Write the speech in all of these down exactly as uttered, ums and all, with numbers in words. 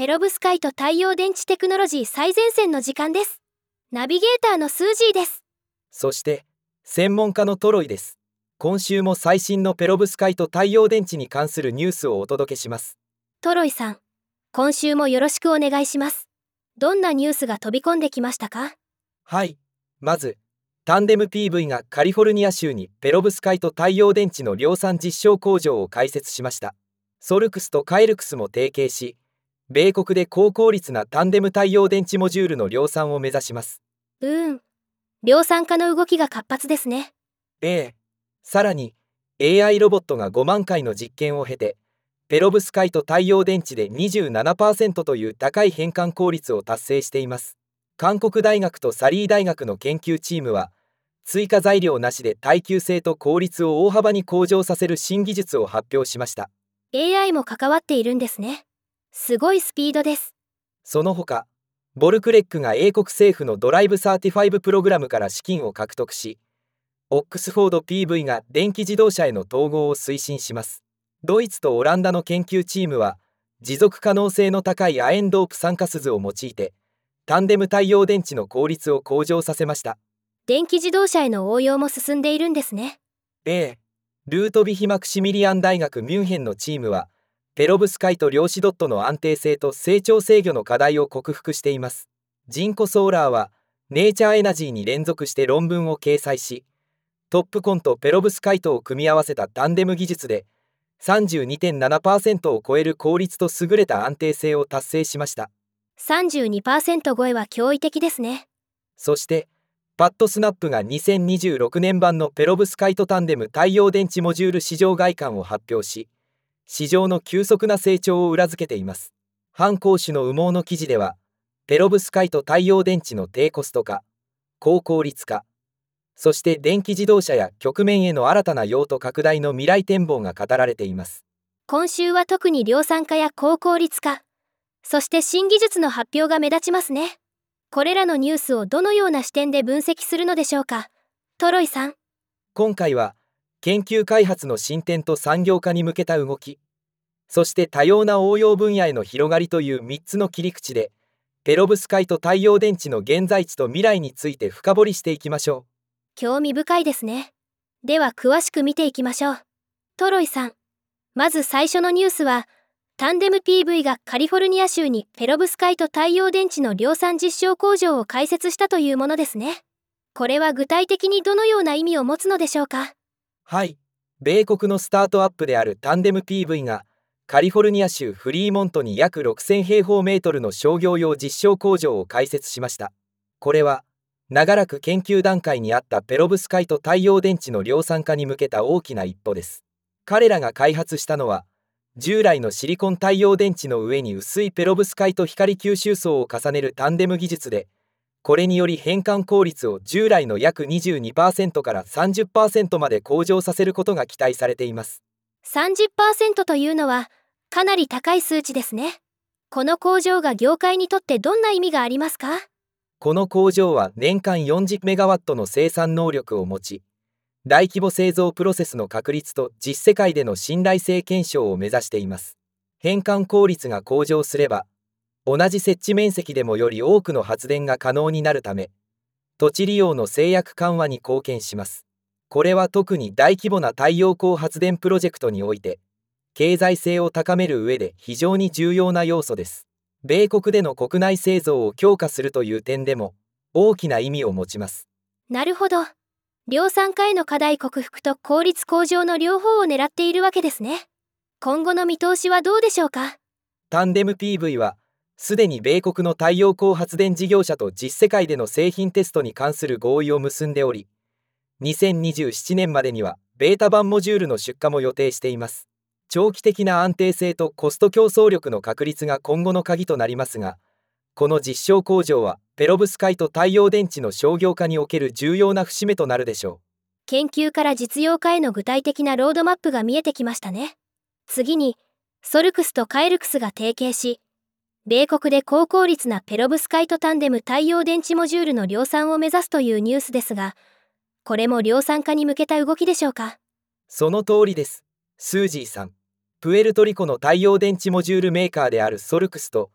ロブスカイト太陽電池テクノロジー最前線の時間です。ナビゲーターのスージーです。 そして専門家のトロイです。今週も最新のペロブスカイト太陽電池に関するニュースをお届けします。 トロイさん、今週もよろしくお願いします。どんなニュースが飛び込んできましたか？ はい、まずタンデム ピーブイ がカリフォルニア州にペロブスカイト太陽電池の量産実証工場を開設しました。ソルクスとカイルクスも提携し、米国で高効率なタンデム太陽電池モジュールの量産を目指します。 うーん、量産化の動きが活発ですね。 ええ、さらに エーアイ ロボットがごまんかいの実験を経て、ペロブスカイト太陽電池で にじゅうななパーセント という高い変換効率を達成しています。韓国大学とサリー大学の研究チームは、追加材料なしで耐久性と効率を大幅に向上させる新技術を発表しました。 エーアイ も関わっているんですね。すごいスピードです。 その他、ボルクレックが英国政府のドライブサーティファイブプログラムから資金を獲得し、オックスフォード ピーブイ が電気自動車への統合を推進します。ドイツとオランダの研究チームは、持続可能性の高い亜鉛ドープ酸化錫を用いて、タンデム太陽電池の効率を向上させました。 電気自動車への応用も進んでいるんですね。 ええ、ルートヴィヒ・マクシミリアン大学ミュンヘンのチームは、ペロブスカイト量子ドットの安定性と成長制御の課題を克服しています。ジンコソーラーは、ネイチャーエナジーに連続して論文を掲載し、トップコンとペロブスカイトを組み合わせたタンデム技術で さんじゅうにてんななパーセント を超える効率と優れた安定性を達成しました。 さんじゅうにパーセント 超えは驚異的ですね。 そしてパッドスナップがにせんにじゅうろくねん版のペロブスカイトタンデム太陽電池モジュール市場概観を発表し、市場の急速な成長を裏付けています。反攻守の羽毛の記事では、ペロブスカイト太陽電池の低コスト化、高効率化、そして電気自動車や極面への新たな用途拡大の未来展望が語られています。 今週は特に量産化や高効率化、そして新技術の発表が目立ちますね。これらのニュースをどのような視点で分析するのでしょうか、トロイさん。 今回は研究開発の進展と産業化に向けた動き、そして多様な応用分野への広がりというみっつの切り口で、ペロブスカイト太陽電池の現在地と未来について深掘りしていきましょう。 興味深いですね。では詳しく見ていきましょう。トロイさん、まず最初のニュースは、タンデム ピーブイ がカリフォルニア州にペロブスカイト太陽電池の量産実証工場を開設したというものですね。これは具体的にどのような意味を持つのでしょうか？ はい、米国のスタートアップであるタンデム ピーブイ がカリフォルニア州フリーモントに約ろくせん平方メートルの商業用実証工場を開設しました。これは長らく研究段階にあったペロブスカイト太陽電池の量産化に向けた大きな一歩です。彼らが開発したのは、従来のシリコン太陽電池の上に薄いペロブスカイト光吸収層を重ねるタンデム技術で、これにより変換効率を従来の約 にじゅうにパーセント から さんじゅっパーセント まで向上させることが期待されています。 さんじゅっパーセント というのはかなり高い数値ですね。この工場が業界にとってどんな意味がありますか？ この工場は年間よんじゅうメガワットの生産能力を持ち、大規模製造プロセスの確立と実世界での信頼性検証を目指しています。変換効率が向上すれば、同じ設置面積でもより多くの発電が可能になるため、土地利用の制約緩和に貢献します。これは特に大規模な太陽光発電プロジェクトにおいて、経済性を高める上で非常に重要な要素です。米国での国内製造を強化するという点でも大きな意味を持ちます。 なるほど。量産化への課題克服と効率向上の両方を狙っているわけですね。今後の見通しはどうでしょうか？ タンデム ピーブイ はすでに米国の太陽光発電事業者と実世界での製品テストに関する合意を結んでおり、にせんにじゅうななねんまでにはベータ版モジュールの出荷も予定しています。長期的な安定性とコスト競争力の確立が今後の鍵となりますが、この実証工場はペロブスカイト太陽電池の商業化における重要な節目となるでしょう。 研究から実用化への具体的なロードマップが見えてきましたね。次に、ソルクスとカイルクスが提携し、米国で高効率なペロブスカイトタンデム太陽電池モジュールの量産を目指すというニュースですが、これも量産化に向けた動きでしょうか？ その通りです、スージーさん。プエルトリコの太陽電池モジュールメーカーであるソルクスと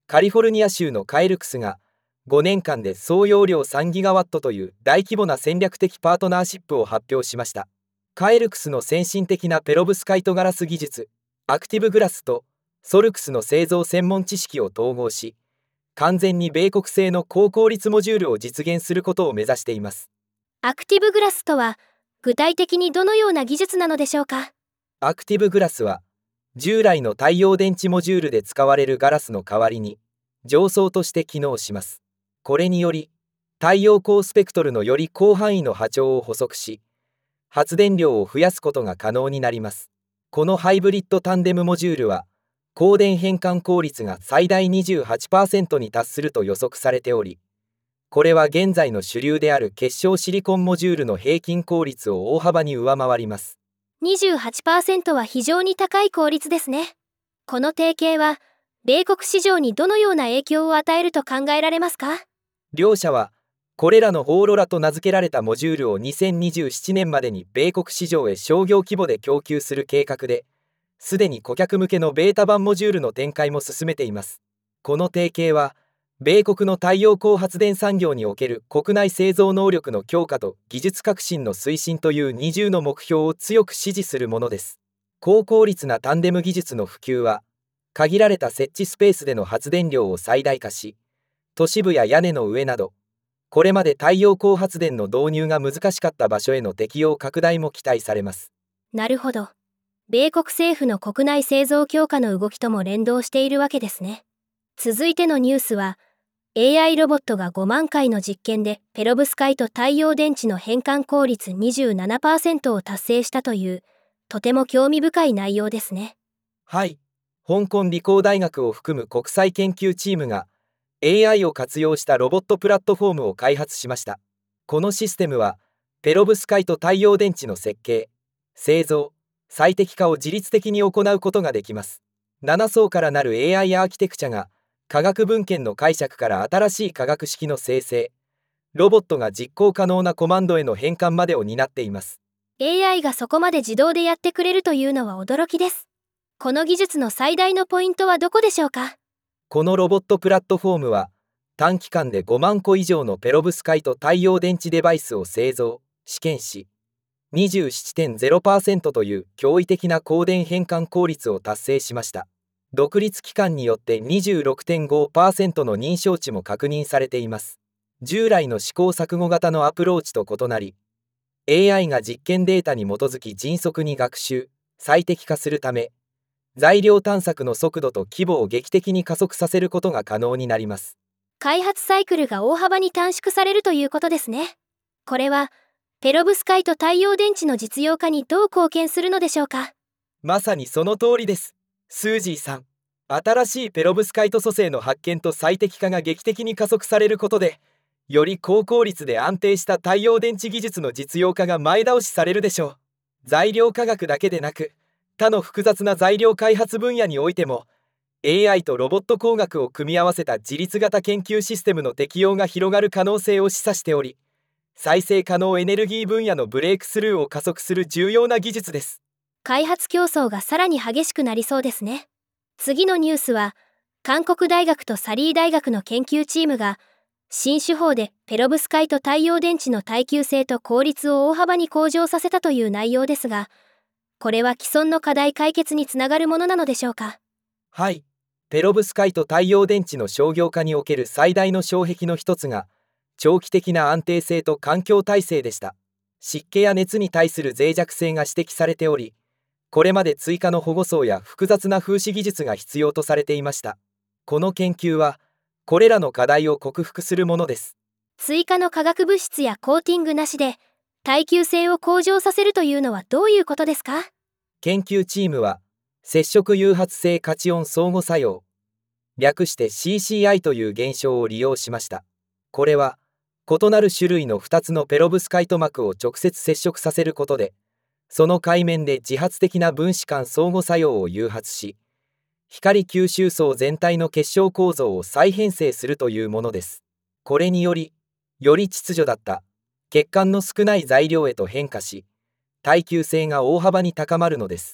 カリフォルニア州のカエルクスがごねんかんで総容量さんギガワットという大規模な戦略的パートナーシップを発表しました。カエルクスの先進的なペロブスカイトガラス技術、アクティブグラスとソルクスの製造専門知識を統合し、完全に米国製の高効率モジュールを実現することを目指しています。 アクティブグラスとは、具体的にどのような技術なのでしょうか？ アクティブグラスは、従来の太陽電池モジュールで使われるガラスの代わりに、上層として機能します。これにより、太陽光スペクトルのより広範囲の波長を補足し、発電量を増やすことが可能になります。このハイブリッドタンデムモジュールは、光電変換効率が最大 にじゅうはちパーセント に達すると予測されており、これは現在の主流である結晶シリコンモジュールの平均効率を大幅に上回ります。 にじゅうはちパーセント は非常に高い効率ですね。この提携は、米国市場にどのような影響を与えると考えられますか？ 両社は、これらのオーロラと名付けられたモジュールをにせんにじゅうななねんまでに米国市場へ商業規模で供給する計画で、すでに顧客向けのベータ版モジュールの展開も進めています。この提携は、米国の太陽光発電産業における国内製造能力の強化と技術革新の推進という二重の目標を強く支持するものです。高効率なタンデム技術の普及は、限られた設置スペースでの発電量を最大化し、都市部や屋根の上など、これまで太陽光発電の導入が難しかった場所への適用拡大も期待されます。 なるほど。米国政府の国内製造強化の動きとも連動しているわけですね。続いてのニュースは、エーアイ ロボットがごまんかいの実験でペロブスカイト太陽電池の変換効率 にじゅうななパーセント を達成したという、とても興味深い内容ですね。 はい。香港理工大学を含む国際研究チームが エーアイ を活用したロボットプラットフォームを開発しました。このシステムは、ペロブスカイト太陽電池の設計、製造、最適化を自律的に行うことができます。なな層からなる エーアイ アーキテクチャが、科学文献の解釈から新しい科学式の生成、ロボットが実行可能なコマンドへの変換までを担っています。 エーアイ がそこまで自動でやってくれるというのは驚きです。この技術の最大のポイントはどこでしょうか？ このロボットプラットフォームは、短期間でごまんこ以上のペロブスカイト太陽電池デバイスを製造、試験し、にじゅうななてんゼロパーセント という驚異的な光電変換効率を達成しました。独立機関によって にじゅうろくてんごパーセント の認証値も確認されています。従来の試行錯誤型のアプローチと異なり、エーアイ が実験データに基づき迅速に学習、最適化するため、材料探索の速度と規模を劇的に加速させることが可能になります。 開発サイクルが大幅に短縮されるということですね。これは、ペロブスカイト太陽電池の実用化にどう貢献するのでしょうか？ まさにその通りです。スージーさん、新しいペロブスカイト組成の発見と最適化が劇的に加速されることで、より高効率で安定した太陽電池技術の実用化が前倒しされるでしょう。材料科学だけでなく、他の複雑な材料開発分野においても、エーアイ とロボット工学を組み合わせた自律型研究システムの適用が広がる可能性を示唆しており、再生可能エネルギー分野のブレイクスルーを加速する重要な技術です。 開発競争がさらに激しくなりそうですね。次のニュースは、韓国大学とサリー大学の研究チームが、新手法でペロブスカイト太陽電池の耐久性と効率を大幅に向上させたという内容ですが、これは既存の課題解決につながるものなのでしょうか？ はい。ペロブスカイト太陽電池の商業化における最大の障壁の一つが、長期的な安定性と環境耐性でした。湿気や熱に対する脆弱性が指摘されており、これまで追加の保護層や複雑な風刺技術が必要とされていました。この研究は、これらの課題を克服するものです。 追加の化学物質やコーティングなしで、耐久性を向上させるというのはどういうことですか？ 研究チームは、接触誘発性カチオン相互作用、略して シーシーアイ という現象を利用しました。これは、異なる種類のふたつのペロブスカイト膜を直接接触させることで、その界面で自発的な分子間相互作用を誘発し、光吸収層全体の結晶構造を再編成するというものです。これにより、より秩序だった血管の少ない材料へと変化し、耐久性が大幅に高まるのです。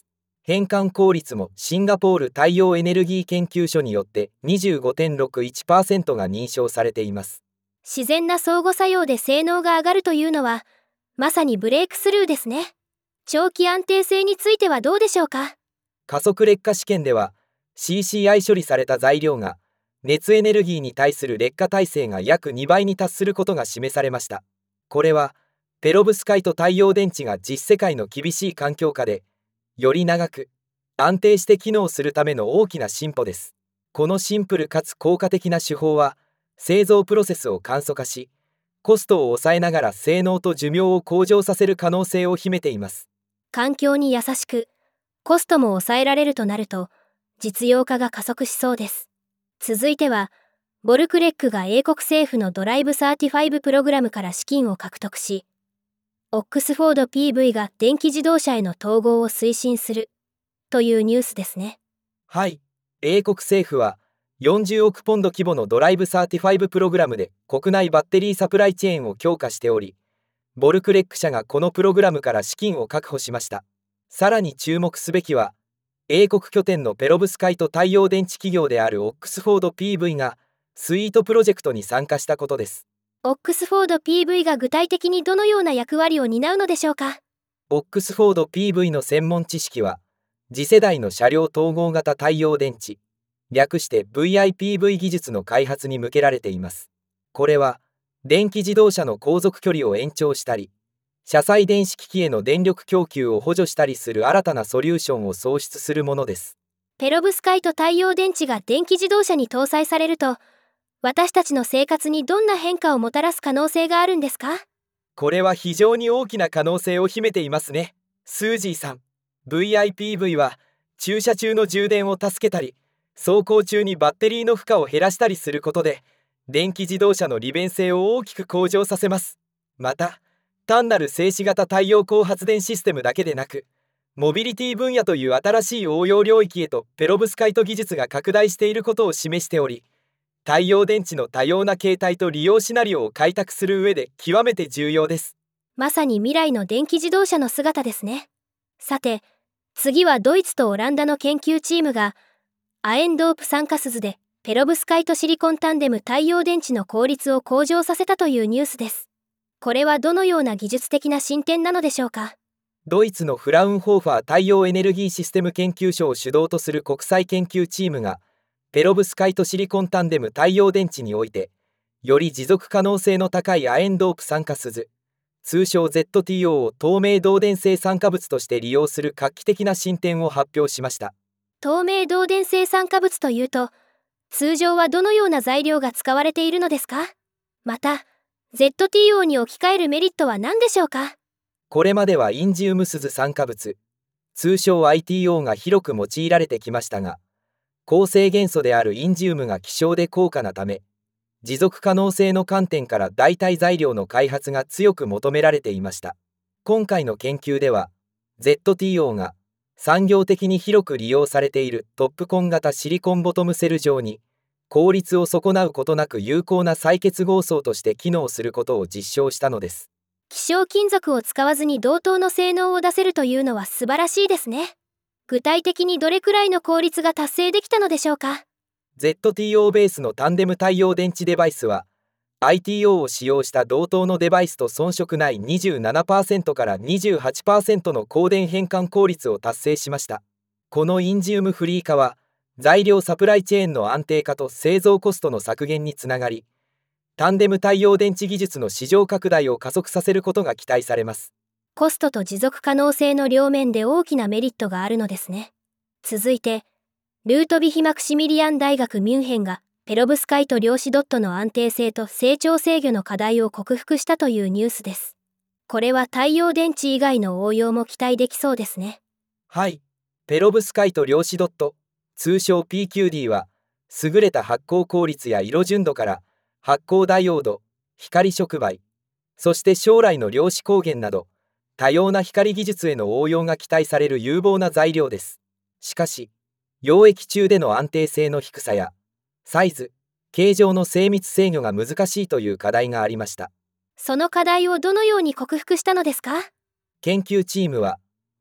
変換効率もシンガポール太陽エネルギー研究所によって にじゅうごてんろくいちパーセント が認証されています。 自然な相互作用で性能が上がるというのは、まさにブレイクスルーですね。長期安定性についてはどうでしょうか？ 加速劣化試験では シーシーアイ 処理された材料が熱エネルギーに対する劣化耐性が約にばいに達することが示されました。これはペロブスカイト太陽電池が実世界の厳しい環境下でより長く安定して機能するための大きな進歩です。このシンプルかつ効果的な手法は製造プロセスを簡素化し、コストを抑えながら性能と寿命を向上させる可能性を秘めています。 環境に優しく、コストも抑えられるとなると、実用化が加速しそうです。続いては、ボルクレックが英国政府のドライブサーティファイブプログラムから資金を獲得し、オックスフォード ピーブイ が電気自動車への統合を推進するというニュースですね。 はい、英国政府はよんじゅうおくポンド規模のドライブサーティファイブプログラムで国内バッテリーサプライチェーンを強化しており、ボルクレック社がこのプログラムから資金を確保しました。さらに注目すべきは、英国拠点のペロブスカイト太陽電池企業であるオックスフォード ピーブイ がスイートプロジェクトに参加したことです。 オックスフォード ピーブイ が具体的にどのような役割を担うのでしょうか？ オックスフォード ピーブイ の専門知識は、次世代の車両統合型太陽電池、略して ブイアイピーブイ 技術の開発に向けられています。これは、電気自動車の航続距離を延長したり、車載電子機器への電力供給を補助したりする新たなソリューションを創出するものです。 ペロブスカイト太陽電池が電気自動車に搭載されると、私たちの生活にどんな変化をもたらす可能性があるんですか？ これは非常に大きな可能性を秘めていますね。スージーさん、ブイアイピーブイ は駐車中の充電を助けたり、走行中にバッテリーの負荷を減らしたりすることで、電気自動車の利便性を大きく向上させます。また、単なる静止型太陽光発電システムだけでなく、モビリティ分野という新しい応用領域へとペロブスカイト技術が拡大していることを示しており、太陽電池の多様な形態と利用シナリオを開拓する上で極めて重要です。 まさに未来の電気自動車の姿ですね。さて、次はドイツとオランダの研究チームがアエンドープ酸化鈴でペロブスカイトシリコンタンデム太陽電池の効率を向上させたというニュースです。これはどのような技術的な進展なのでしょうか？ ドイツのフラウンホーファー太陽エネルギーシステム研究所を主導とする国際研究チームがペロブスカイトシリコンタンデム太陽電池において、より持続可能性の高いアエンドープ酸化鈴、通称 ゼットティーオー を透明導電性酸化物として利用する画期的な進展を発表しました。 透明導電性酸化物というと、通常はどのような材料が使われているのですか？また、ゼットティーオー に置き換えるメリットは何でしょうか？ これまではインジウム鈴酸化物、通称 アイティーオー が広く用いられてきましたが、構成元素であるインジウムが希少で高価なため、持続可能性の観点から代替材料の開発が強く求められていました。今回の研究では、ゼットティーオー が産業的に広く利用されているトップコン型シリコンボトムセル上に、効率を損なうことなく有効な再結合層として機能することを実証したのです。 希少金属を使わずに同等の性能を出せるというのは素晴らしいですね。具体的にどれくらいの効率が達成できたのでしょうか？ ゼットティーオー ベースのタンデム太陽電池デバイスは アイティーオー を使用した同等のデバイスと遜色ない にじゅうななパーセント から にじゅうはちパーセント の光電変換効率を達成しました。このインジウムフリー化は材料サプライチェーンの安定化と製造コストの削減につながり、タンデム太陽電池技術の市場拡大を加速させることが期待されます。 コストと持続可能性の両面で大きなメリットがあるのですね。続いて、ルートヴィヒ・マクシミリアン大学ミュンヘンがペロブスカイト量子ドットの安定性と成長制御の課題を克服したというニュースです。これは太陽電池以外の応用も期待できそうですね。 はい、ペロブスカイト量子ドット、通称 ピーキューディー は、優れた発光効率や色純度から発光ダイオード、光触媒、そして将来の量子光源など、多様な光技術への応用が期待される有望な材料です。しかし、溶液中での安定性の低さや、サイズ、形状の精密制御が難しいという課題がありました。 その課題をどのように克服したのですか？ 研究チームは、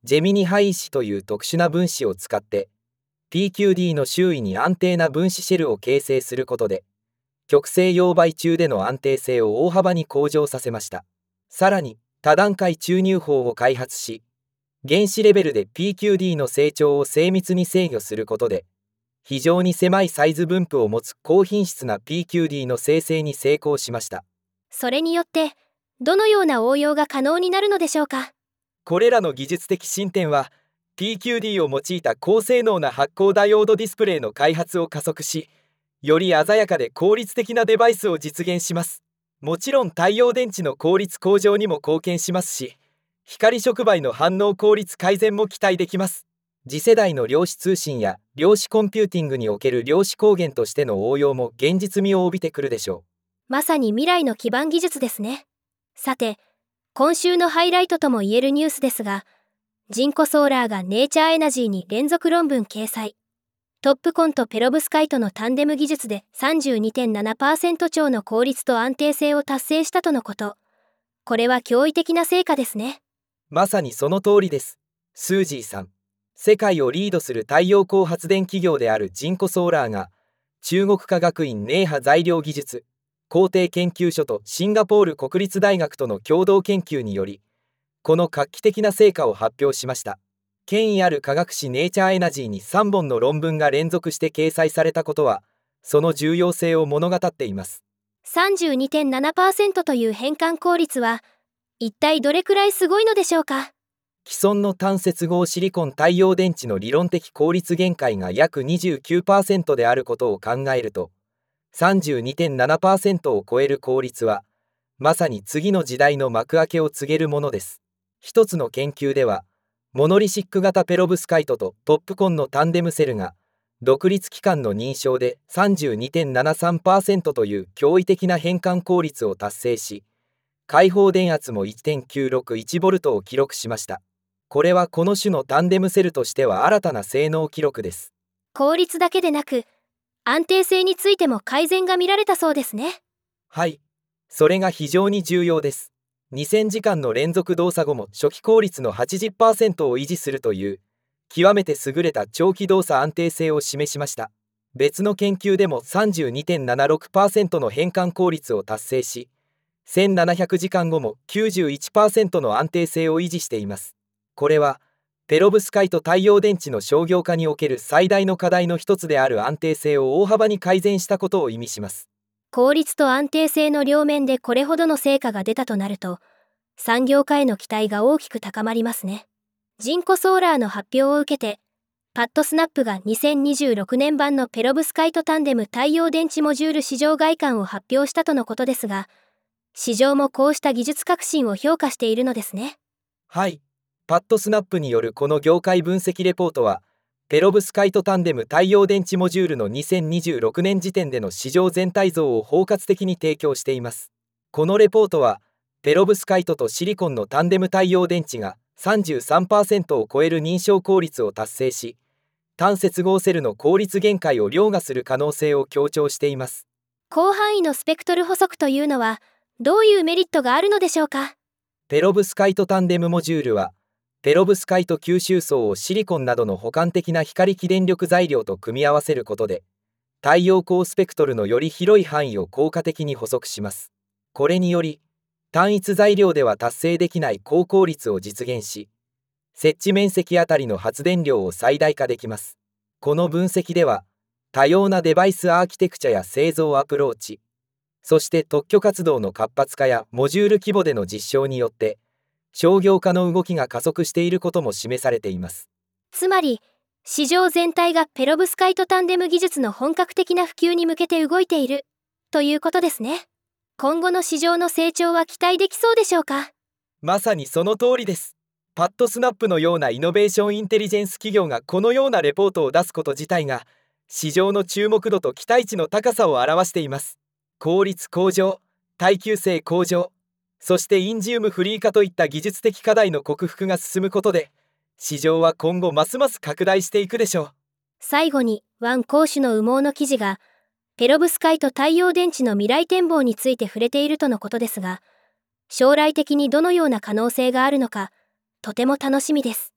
ジェミニ配子という特殊な分子を使って ピーキューディー の周囲に安定な分子シェルを形成することで極性溶媒中での安定性を大幅に向上させました。さらに多段階注入法を開発し、原子レベルで ピーキューディー の成長を精密に制御することで非常に狭いサイズ分布を持つ高品質な ピーキューディー の生成に成功しました。 それによってどのような応用が可能になるのでしょうか。 これらの技術的進展は ピーキューディー を用いた高性能な発光ダイオードディスプレイの開発を加速し、より鮮やかで効率的なデバイスを実現します。もちろん太陽電池の効率向上にも貢献しますし、光触媒の反応効率改善も期待できます。次世代の量子通信や量子コンピューティングにおける量子光源としての応用も現実味を帯びてくるでしょう。 まさに未来の基盤技術ですね。さて、今週のハイライトとも言えるニュースですが、ジンコソーラーがネイチャーエナジーに連続論文掲載。トップコンとペロブスカイトのタンデム技術で さんじゅうにてんななパーセント 超の効率と安定性を達成したとのこと。これは驚異的な成果ですね。 まさにその通りです。スージーさん、世界をリードする太陽光発電企業であるジンコソーラーが、中国科学院ネイハ材料技術工程研究所とシンガポール国立大学との共同研究により、この画期的な成果を発表しました。権威ある科学誌ネイチャーエナジーにさんぼんの論文が連続して掲載されたことは、その重要性を物語っています。 さんじゅうにてんななパーセント という変換効率は、一体どれくらいすごいのでしょうか。 既存の単接合シリコン太陽電池の理論的効率限界が約 にじゅうきゅうパーセント であることを考えると、さんじゅうにてんななパーセント を超える効率は、まさに次の時代の幕開けを告げるものです。一つの研究では、モノリシック型ペロブスカイトとトップコンのタンデムセルが、独立機関の認証で さんじゅうにてんななさんパーセント という驚異的な変換効率を達成し、開放電圧も いってんきゅうろくいちボルト を記録しました。これはこの種のタンデムセルとしては新たな性能記録です。 効率だけでなく、安定性についても改善が見られたそうですね。 はい、それが非常に重要です。にせんじかんの連続動作後も初期効率の はちじゅっパーセント を維持するという極めて優れた長期動作安定性を示しました。別の研究でも さんじゅうにてんななろくパーセント の変換効率を達成し、せんななひゃくじかんごも きゅうじゅういちパーセント の安定性を維持しています。これはペロブスカイト太陽電池の商業化における最大の課題の一つである安定性を大幅に改善したことを意味します。 効率と安定性の両面でこれほどの成果が出たとなると、産業化への期待が大きく高まりますね。ジンコソーラーの発表を受けて、パッドスナップがにせんにじゅうろくねん版のペロブスカイトタンデム太陽電池モジュール市場外観を発表したとのことですが、市場もこうした技術革新を評価しているのですね。 はい、パッドスナップによるこの業界分析レポートは、ペロブスカイトタンデム太陽電池モジュールのにせんにじゅうろくねん時点での市場全体像を包括的に提供しています。このレポートは、ペロブスカイトとシリコンのタンデム太陽電池が さんじゅうさんパーセント を超える認証効率を達成し、単接合セルの効率限界を凌駕する可能性を強調しています。 広範囲のスペクトル補足というのは、どういうメリットがあるのでしょうか。 ペロブスカイトタンデムモジュールは、ペロブスカイト吸収層をシリコンなどの補完的な光起電力材料と組み合わせることで、太陽光スペクトルのより広い範囲を効果的に補足します。これにより、単一材料では達成できない高効率を実現し、設置面積あたりの発電量を最大化できます。この分析では、多様なデバイスアーキテクチャや製造アプローチ、そして特許活動の活発化やモジュール規模での実証によって、商業化の動きが加速していることも示されています。 つまり、市場全体がペロブスカイトタンデム技術の本格的な普及に向けて動いているということですね。今後の市場の成長は期待できそうでしょうか。 まさにその通りです。パッドスナップのようなイノベーションインテリジェンス企業がこのようなレポートを出すこと自体が、市場の注目度と期待値の高さを表しています。効率向上、耐久性向上、そしてインジウムフリー化といった技術的課題の克服が進むことで、市場は今後ますます拡大していくでしょう。 最後に、ワン講師の羽毛の記事が、ペロブスカイト太陽電池の未来展望について触れているとのことですが、将来的にどのような可能性があるのか、とても楽しみです。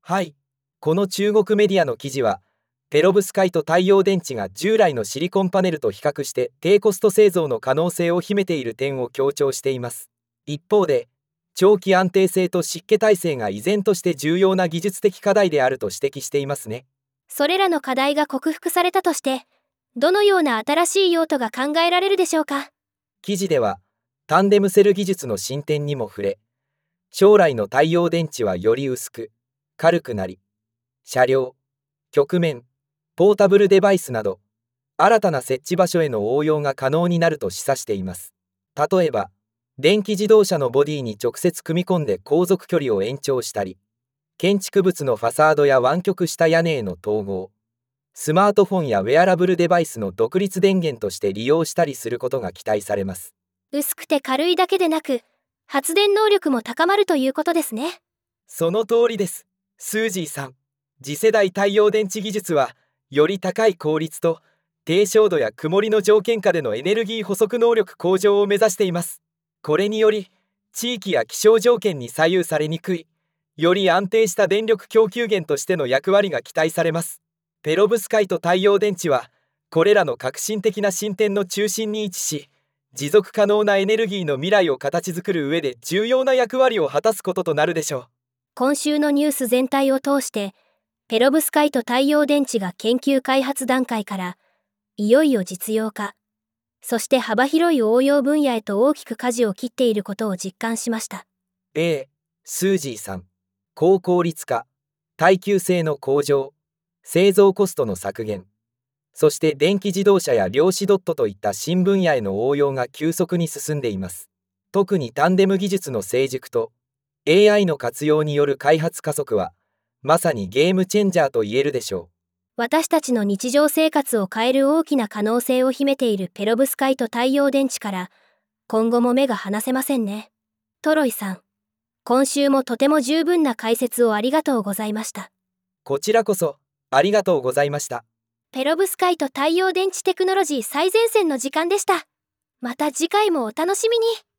はい。この中国メディアの記事は、ペロブスカイト太陽電池が従来のシリコンパネルと比較して低コスト製造の可能性を秘めている点を強調しています。一方で、長期安定性と湿気耐性が依然として重要な技術的課題であると指摘していますね。 それらの課題が克服されたとして、どのような新しい用途が考えられるでしょうか。 記事では、タンデムセル技術の進展にも触れ、将来の太陽電池はより薄く、軽くなり、車両、曲面、ポータブルデバイスなど、新たな設置場所への応用が可能になると示唆しています。例えば、電気自動車のボディに直接組み込んで航続距離を延長したり、建築物のファサードや湾曲した屋根への統合、スマートフォンやウェアラブルデバイスの独立電源として利用したりすることが期待されます。 薄くて軽いだけでなく、発電能力も高まるということですね。 その通りです。スージーさん。次世代太陽電池技術は、より高い効率と低照度や曇りの条件下でのエネルギー補足能力向上を目指しています。これにより、地域や気象条件に左右されにくい、より安定した電力供給源としての役割が期待されます。ペロブスカイト太陽電池は、これらの革新的な進展の中心に位置し、持続可能なエネルギーの未来を形作る上で重要な役割を果たすこととなるでしょう。 今週のニュース全体を通して、ペロブスカイト太陽電池が研究開発段階から、いよいよ実用化、そして幅広い応用分野へと大きく舵を切っていることを実感しました。 ええ、スージーさん。高効率化、耐久性の向上、製造コストの削減、そして電気自動車や量子ドットといった新分野への応用が急速に進んでいます。特にタンデム技術の成熟と エーアイ の活用による開発加速は、まさにゲームチェンジャーと言えるでしょう。 私たちの日常生活を変える大きな可能性を秘めているペロブスカイト太陽電池から、今後も目が離せませんね。トロイさん、今週もとても十分な解説をありがとうございました。 こちらこそ、ありがとうございました。 ペロブスカイト太陽電池テクノロジー最前線の時間でした。また次回もお楽しみに。